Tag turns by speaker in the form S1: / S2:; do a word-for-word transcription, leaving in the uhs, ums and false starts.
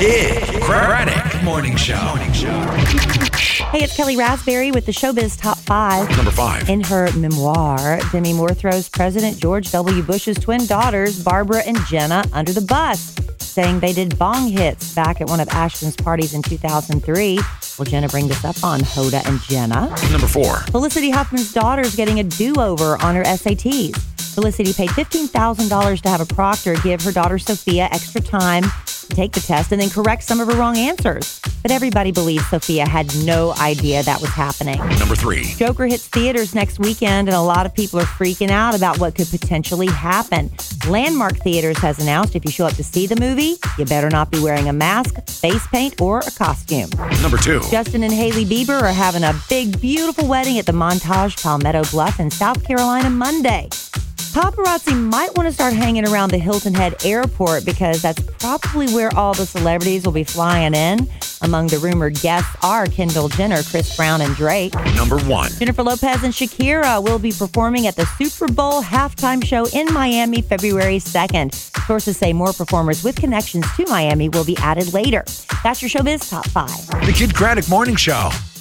S1: Kid Craddock Morning Show. Morning Show.
S2: Hey, it's Kelly Raspberry with the Showbiz Top five.
S1: Number five.
S2: In her memoir, Demi Moore throws President George W. Bush's twin daughters, Barbara and Jenna, under the bus, saying they did bong hits back at one of Ashton's parties in two thousand three. Will Jenna bring this up on Hoda and Jenna?
S1: Number four.
S2: Felicity Huffman's daughter's getting a do-over on her S A Ts. Felicity paid fifteen thousand dollars to have a proctor give her daughter Sophia extra time to take the test and then correct some of her wrong answers. But everybody believes Sophia had no idea that was happening.
S1: Number three.
S2: Joker hits theaters next weekend, and a lot of people are freaking out about what could potentially happen. Landmark Theaters has announced if you show up to see the movie, you better not be wearing a mask, face paint, or a costume.
S1: Number two.
S2: Justin and Hailey Bieber are having a big, beautiful wedding at the Montage Palmetto Bluff in South Carolina Monday. Paparazzi might want to start hanging around the Hilton Head Airport because that's probably where all the celebrities will be flying in. Among the rumored guests are Kendall Jenner, Chris Brown, and Drake.
S1: Number one.
S2: Jennifer Lopez and Shakira will be performing at the Super Bowl halftime show in Miami February second. Sources say more performers with connections to Miami will be added later. That's your Showbiz Top five.
S1: The Kid Craddock Morning Show.